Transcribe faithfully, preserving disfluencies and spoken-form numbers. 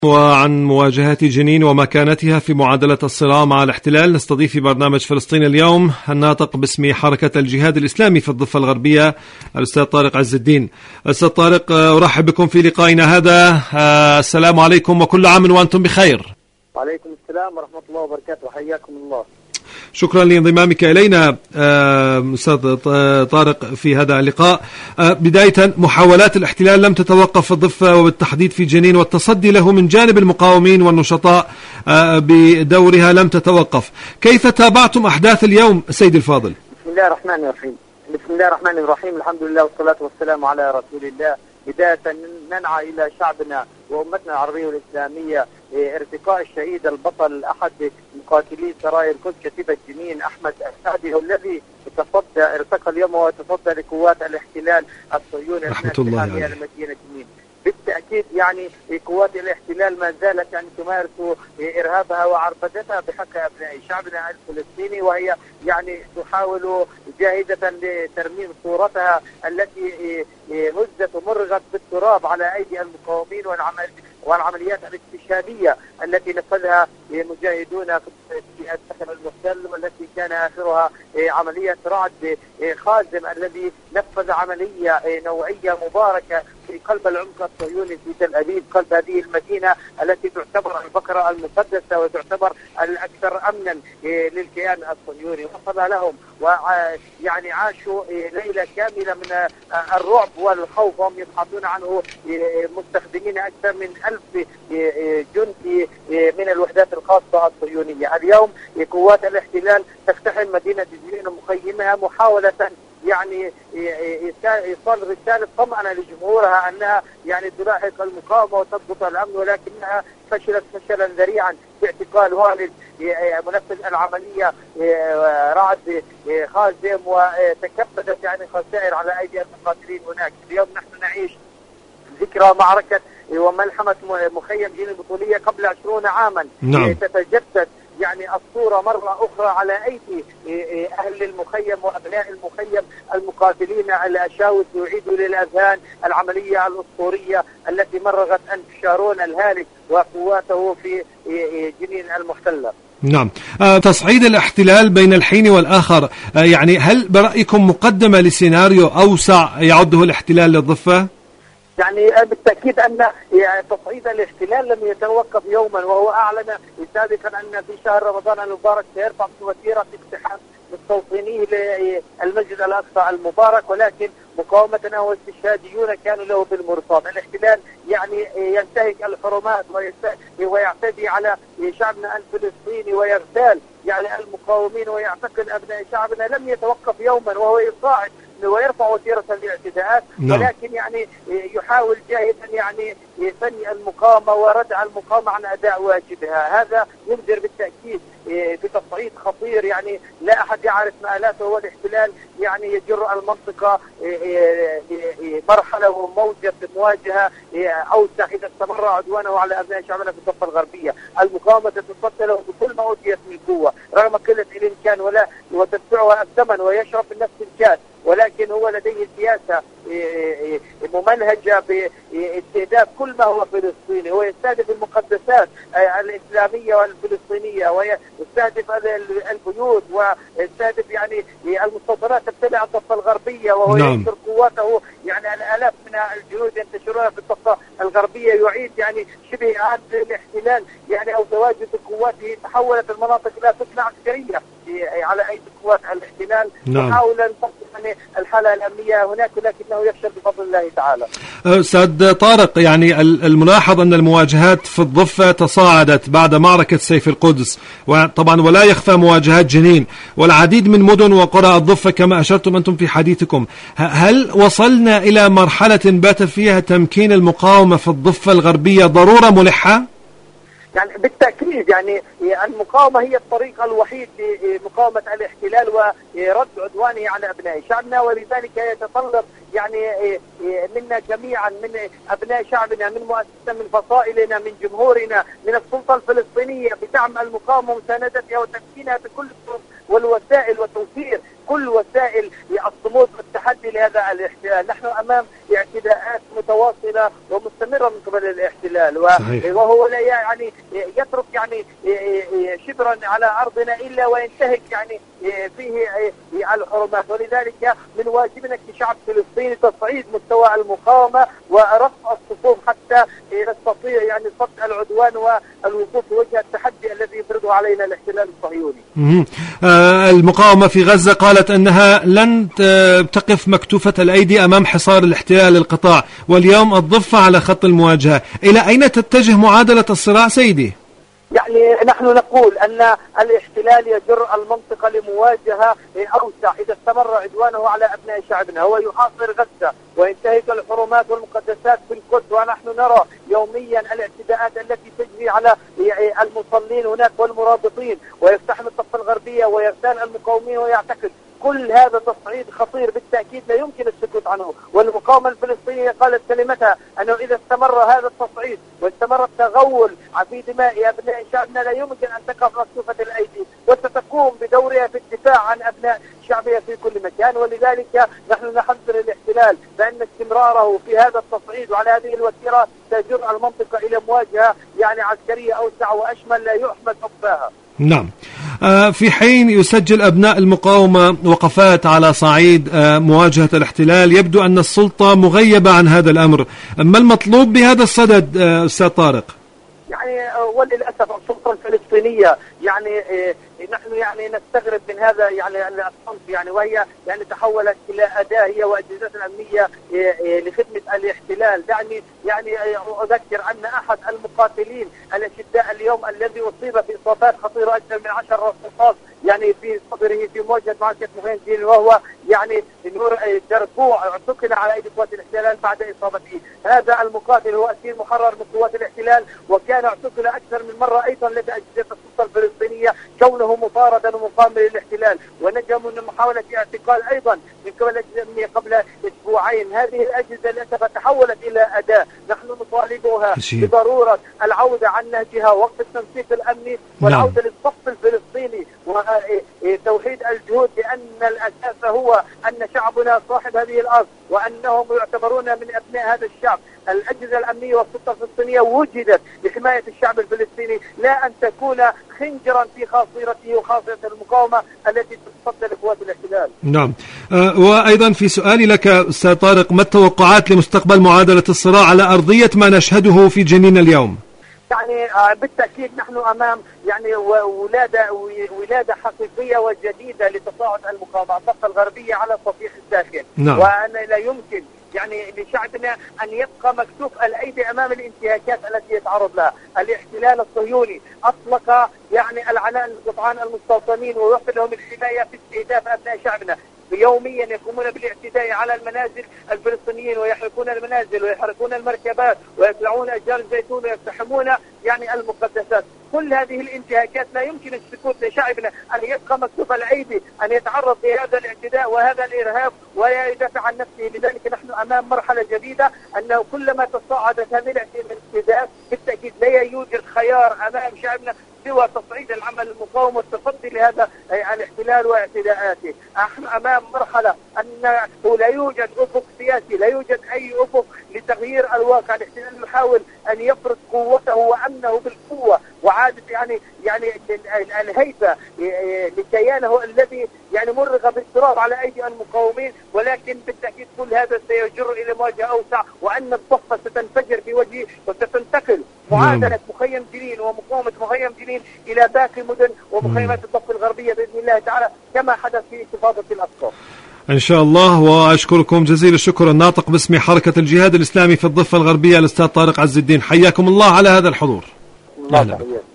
وعن مواجهات جنين ومكانتها في معادلة الصراع مع الاحتلال نستضيف في برنامج فلسطين اليوم الناطق باسم حركة الجهاد الإسلامي في الضفة الغربية الأستاذ طارق عز الدين. أستاذ طارق، أرحب بكم في لقائنا هذا. السلام عليكم وكل عام وأنتم بخير. وعليكم السلام ورحمة الله وبركاته، حياكم الله. شكرا لانضمامك إلينا أستاذ طارق في هذا اللقاء. بداية، محاولات الاحتلال لم تتوقف في الضفة وبالتحديد في جنين، والتصدي له من جانب المقاومين والنشطاء بدورها لم تتوقف. كيف تابعتم أحداث اليوم سيد الفاضل؟ بسم الله الرحمن الرحيم بسم الله الرحمن الرحيم الحمد لله والصلاة والسلام على رسول الله. بداية ننعى إلى شعبنا وأمتنا العربية والإسلامية ارتقاء الشهيد البطل أحد مقاتلي سرايا القدس كتيبة جنين أحمد السعدي، الذي تصدى ارتقى اليوم وتصدى لقوات الاحتلال الصهيوني رحمة الله على مدينة جنين. بالتأكيد يعني قوات الاحتلال ما زالت يعني تمارس إرهابها وعربدتها بحق أبناء شعبنا الفلسطيني، وهي يعني تحاول جاهدة لترميم صورتها التي هزت ومرغت بالتراب على أيدي المقاومين والعمليات الاستشهادية التي نفذها مجاهدون في السكن المحتل، والتي كان آخرها عملية رعد خازم الذي نفذ عملية نوعية مباركة في قلب العمق الصهيوني في تل أبيب، قلب هذه المدينة التي تعتبر البقرة المقدسة وتعتبر الأكثر أمنا للكيان الصهيوني. وصل لهم ويعني عاشوا ليلة كاملة من الرعب والخوف وهم يبحثون عنه، مستخدمين أكثر من ألف جندي من الوحدات الخاصة الصهيونية. اليوم قوات الاحتلال تقتحم مدينة جنين ومخيمها محاولة يعني إيصال رسالة طمأنة لجمهورها أنها يعني تلاحق المقاومة وتضبط الأمن، ولكنها فشلت فشلا ذريعا باعتقال والد منفذ العملية رعد خازم، وتكبدت يعني خسائر على أيدي المقاتلين هناك. اليوم نحن نعيش ذكرى معركة وملحمة مخيم جنين البطولية قبل عشرون عاما. نعم. تتجدد يعني الصورة مرة أخرى على أيدي أهل المخيم وأبناء المخيم المقاتلين الأشاوس، يعيدوا للأذهان العملية الأسطورية التي مرغت أنف شارون الهالك وقواته في جنين المحتلة. نعم. آه، تصعيد الاحتلال بين الحين والآخر، آه، يعني هل برأيكم مقدمة لسيناريو أوسع يعده الاحتلال للضفة؟ يعني بالتأكيد أن تصعيد الاحتلال لم يتوقف يوما، وهو أعلن سابقا أن في شهر رمضان المبارك سيرفع وتيرة اقتحام مستوطنيه للمسجد الأقصى المبارك، ولكن مقاومتنا واستشهاديون كانوا له بالمرصاد. الاحتلال يعني ينتهك الحرمات ويعتدي على شعبنا الفلسطيني ويغتال يعني المقاومين ويعتقل أبناء شعبنا. لم يتوقف يوما وهو يصاعد ويرفع وتيرة الاعتداءات، ولكن يعني يحاول جاهدا يعني يثني المقاومة وردع المقاومة عن أداء واجبها. هذا ينذر بالتأكيد بتصعيد خطير، يعني لا أحد يعرف مآلاته. هو الاحتلال يعني يجر المنطقة مرحلة وموجة مواجهة أوسع إذا استمر عدوانه على أبناء شعبنا في الضفة الغربية. المقاومة تتصدى له بكل ما أوتيت من قوة رغم قلة الإمكان ولا وتدفعها الثمن ويشرب بنفس الكاس، ولكن هو لديه سياسة ممنهجة باستهداف كل ما هو فلسطيني. هو يستهدف المقدسات الإسلامية والفلسطينية، ويستهدف البيوت، ويستهدف يعني المستوطنات تبتلع الضفة الغربية، وهو نعم. ينشر قواته يعني الآلاف من الجنود ينتشرون في الضفة الغربية، يعيد يعني شبه إعادة الاحتلال يعني أو تواجد قواته. تحولت المناطق إلى فتنة عسكرية على أيدي قوات الاحتلال. نعم. محاولا يعني الحالة الأمنية هناك، ولكنه يفشل بفضل الله تعالى. أستاذ طارق، يعني الملاحظ أن المواجهات في الضفة تصاعدت بعد معركة سيف القدس، وطبعا ولا يخفى مواجهات جنين والعديد من مدن وقرى الضفة كما أشرتم أنتم في حديثكم. هل وصلنا إلى مرحلة بات فيها تمكين المقاومة في الضفة الغربية ضرورة ملحة؟ يعني بالتأكيد يعني المقاومة هي الطريق الوحيد لمقاومة الاحتلال ورد عدوانه على أبناء شعبنا، ولذلك يتطلب يعني منا جميعا، من أبناء شعبنا، من مؤسسنا، من فصائلنا، من جمهورنا، من السلطة الفلسطينية بدعم المقاومة ومساندتها وتمكينها بكل الطرق والوسائل وتوفير كل وسائل الصمود والتحدي لهذا الاحتلال. نحن أمام اعتداءات متواصلة ومستمرة من قبل الاحتلال، وهو لا يعني يترك يعني شبرا على أرضنا إلا وينتهك يعني فيه الحرمات. ولذلك من واجبنا كشعب فلسطيني تصعيد مستوى المقاومة ورفع الصفوف حتى نستطيع يعني صد العدوان والوقوف في وجه التحدي الذي يفرضه علينا الاحتلال الصهيوني. المقاومة في غزة قالت أنها لن تقف مكتوفة الأيدي أمام حصار الاحتلال للقطاع، واليوم الضفة على خط المواجهة. إلى أين تتجه معادلة الصراع سيدي؟ يعني نحن نقول أن الاحتلال يجر المنطقة لمواجهة أوسع إذا استمر عدوانه على أبناء شعبنا. هو يحاصر غزة وينتهك الحرمات والمقدسات في القدس، ونحن نرى يوميا الاعتداءات التي تجري على المصلين هناك والمرابطين، ويقتحم الضفة الغربية ويغتال المقاومين ويعتقل. كل هذا تصعيد خطير بالتأكيد لا يمكن السكوت عنه، والمقاومة الفلسطينية قالت كلمتها أنه إذا استمر هذا التصعيد واستمر التغول في دماء أبناء شعبنا لا يمكن أن تقف مكتوفة الأيدي، وستقوم بدورها في الدفاع عن أبناء شعبها في كل مكان. ولذلك نحن نحذر الاحتلال بأن استمراره في هذا التصعيد وعلى هذه الوتيرة تجر المنطقة إلى مواجهة يعني عسكرية أوسع وأشمل لا يحمد حبها. نعم. في حين يسجل أبناء المقاومة وقفات على صعيد مواجهة الاحتلال، يبدو أن السلطة مغيبة عن هذا الأمر. ما المطلوب بهذا الصدد أستاذ طارق؟ يعني وللأسف السلطة الفلسطينية يعني نحن يعني نستغرب من هذا يعني الصنف، يعني وهي يعني تحولت إلى أداة هي وأجهزة الأمنية لخدمة الاحتلال. دعني يعني أذكر أن أحد المقاتلين الأشداء اليوم الذي أصيب في إصابات خطيرة أكثر من عشر رصاص يعني في صدره في مواجهة معركة مخيم جيل، وهو يعني نور دربوع اعتقل على أيدي قوات الاحتلال بعد إصابته. هذا المقاتل هو أسير محرر من قوات الاحتلال، وكان اعتقل أكثر من مرة أيضا لدى أجهزة السلطة الفلسطينية كونه مطاردا ومقاوما للاحتلال، ونجا من محاولة اعتقال أيضا من قبل الأجهزة الأمنية قبل أسبوعين. هذه الأجهزة للأسف تحولت إلى أداة نحن نطالبها بضرورة العودة عن نهجها، وقف التنسيق الأمني والعودة للصف الفلسطيني وتوحيد الجهود، لأن الأساس هو أن شعبنا صاحب هذه الأرض وأنهم يعتبرون من أبناء هذا الشعب. الأجهزة الأمنية والسلطة الفلسطينية وجدت لحماية الشعب الفلسطيني، لا أن تكون خنجرا في خاصرته وخاصرة المقاومة التي تصدى لقوات الاحتلال. نعم. أه وأيضا في سؤالي لك أستاذ طارق، ما التوقعات لمستقبل معادلة الصراع على أرضية ما نشهده في جنين اليوم؟ يعني بالتأكيد نحن أمام يعني ولادة ولادة حقيقية وجديدة لتصاعد المقاومة الضفة الغربية على الصفيح الساخن. نعم. وأن لا يمكن يعني لشعبنا أن يبقى مكتوف الأيدي أمام الانتهاكات التي يتعرض لها. الاحتلال الصهيوني أطلق يعني العنان لقطعان المستوطنين ويوفر لهم الحماية في استهداف أبناء شعبنا. يوميا يقومون بالاعتداء على المنازل الفلسطينيين ويحرقون المنازل ويحرقون المركبات ويقلعون أشجار الزيتون ويقتحمون يعني المقدسات. كل هذه الانتهاكات لا يمكن السكوت لشعبنا أن يبقى مكتوف الأيدي أن يتعرض لهذا الاعتداء وهذا الإرهاب ولا يدافع عن نفسه. لذلك نحن أمام مرحلة جديدة، أنه كلما تصاعدت هذه الاعتداءات بالتأكيد لا يوجد خيار أمام شعبنا سوى تصعيد العمل المقاوم والتصدي لهذا الاحتلال واعتداءاته. نحن أمام مرحلة أنه لا يوجد أفق سياسي، لا يوجد أي أفق لتغيير الواقع. الاحتلال يحاول أن يفرض قوته وأمنه بالقوة وعادة يعني يعني الهيبة لكيانه الذي يعني مرغ بالتراب على أيدي المقاومين. ولكن بالتأكيد كل هذا سيجر إلى مواجهة أوسع، وأن الضفة ستنفجر في وجهه وستنتقل معادلة مخيم جنين ومقاومة مخيم جنين إلى باقي مدن ومخيمات الضفة الغربية بإذن الله تعالى كما حدث في انتفاضة الأقصى إن شاء الله. وأشكركم جزيل الشكر. الناطق باسم حركة الجهاد الإسلامي في الضفة الغربية الأستاذ طارق عز الدين، حياكم الله على هذا الحضور. الله